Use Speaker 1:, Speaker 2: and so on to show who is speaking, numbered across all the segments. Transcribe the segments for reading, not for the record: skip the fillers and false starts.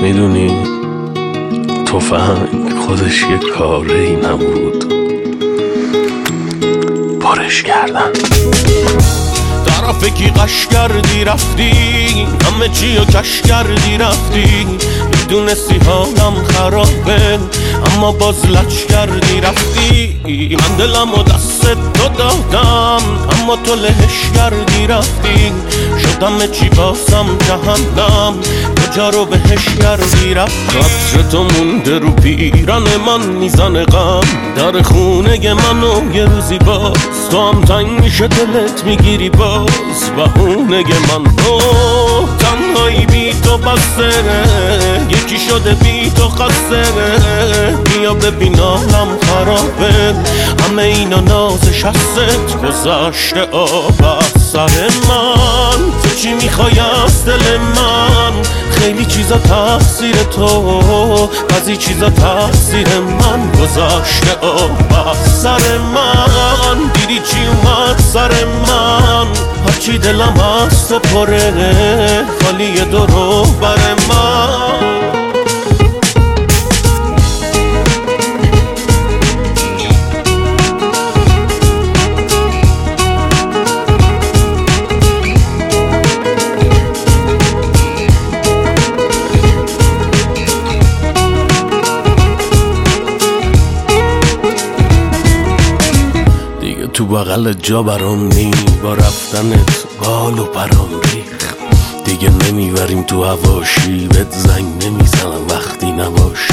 Speaker 1: میدونی تفنگ خودش یه کاری نبود، پرش کردن.
Speaker 2: طرف کی قش کردی رفتی، همه چی رو کش کردی رفتی، میدونستی حالم خرابه اما باز لچ کردی رفتی. من دلم و دست تو دادم اما تو لهش کردی رفتی، شدم چی بازم جهنم کجا رو بهش کردی رفتی. قطر تو مونده رو پیرن من میزنه غم در خونه منو یه روزی باز، تو هم تنگ میشه دلت میگیری باز بهونه من. تنهایی بی تو بسته، یکی شده بی تو خسته، بیا ببین حالم خرابه همه اینا نازش هست گذاشته آب از سر من. تو چی میخوای از دل من؟ خیلی چیزا تقصیر تو، بعضی چیزا تقصیر من گذاشته آب از سر من. دیدی چی اومد سر من؟ هرچی دلم از تو پره خالی درو بر من.
Speaker 1: تو بغل جا برام نی، با رفتنت بال و پرام ریخ. دیگه نمیبریم تو هواشی، بهت زنگ نمیزنم وقتی نباشی.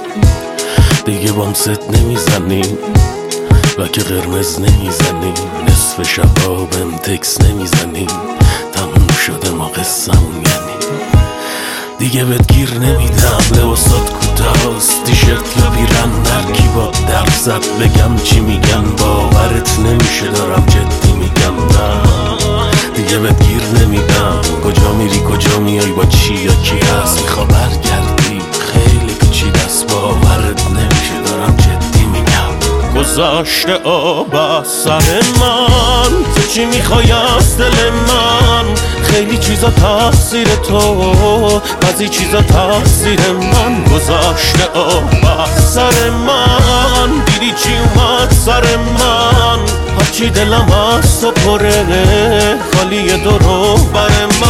Speaker 1: دیگه بام ست نمیزنیم و که قرمز نمیزنیم، نصف شبا بهم تکس نمیزنیم، تموم شده ما قصمون یعنی. دیگه بهت گیر نمیدم، لباسات کوتاست، تیشرت یا پیرن، هر کی با درد زد بگم چی میگن، باورت نمیشه دارم جدی میگم. نه دیگه بهت گیر نمیدم، کجا میری کجا میای با چی یا کی هست، میخوا برگردی خیلی پیچیده‌ست، باورت نمیشه دارم جدی میگم.
Speaker 2: گذاشته آب از سر من، تو چی میخوای از دل من؟ خیلی چیزا تقصیر تو، بعضی چیزا تقصیر من گذاشته آب از سر من. دیدی چی اومد سر من؟ هرچی دلم از تو پره خالی درو بر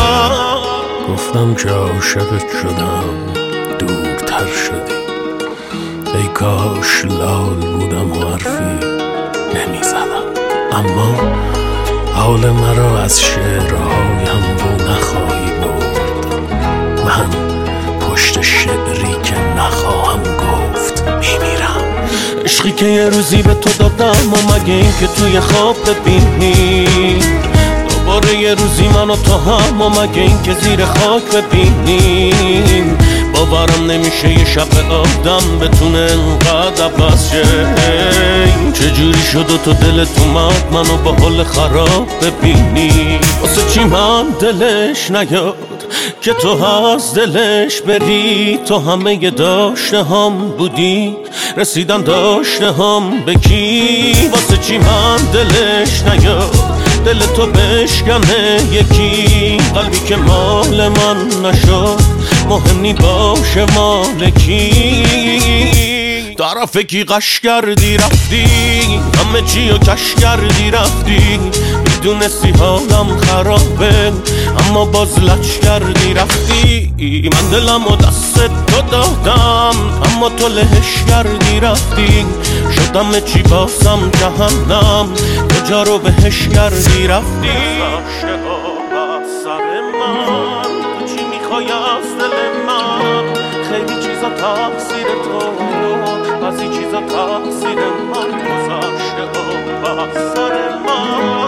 Speaker 2: من.
Speaker 1: گفتم که عاشقت شدم دورتر شدی، ای کاش لال بودم و حرفی نمیزدم. اما حال مرا از شعرهایم رو نخواهی برد، من پشت شعری که نخواهم گفت میمیرم.
Speaker 2: عشقی که یه روزی به تو دادم و مگه این که توی خواب ببینی دوباره یه روزی من و تو هم، و مگه این که زیر خاک ببینیم. باورم نمیشه یه شب آدم بتونه انقدر عوض شه. چجوری شد و تو دلت اومد منو با حال خراب ببینی؟ واسه چی من دلش نیاد که تو از دلش بری؟ تو همه داشته هم بودی، رسیدن داشته هم به کی؟ واسه چی من دلش نیاد دل تو بشکنه یکی؟ قلبی که مال من نشد مهم نی باشه مال کی؟ طرف کی قش کردی رفتی، همه چی رو کش کردی رفتی، میدونستی حالم خرابه اما باز لچ کردی رفتی. من دلم و دست تو دادم اما تو لهش کردی رفتی، شدم چی بازم جهنم کجا رو بهش کردی رفتی. گذاشته آب از سر من، تو چی میخوای از دل من؟ خیلی چیزا تقصیر تو، بعضی چیزا تقصیر من گذاشته آب از سر من.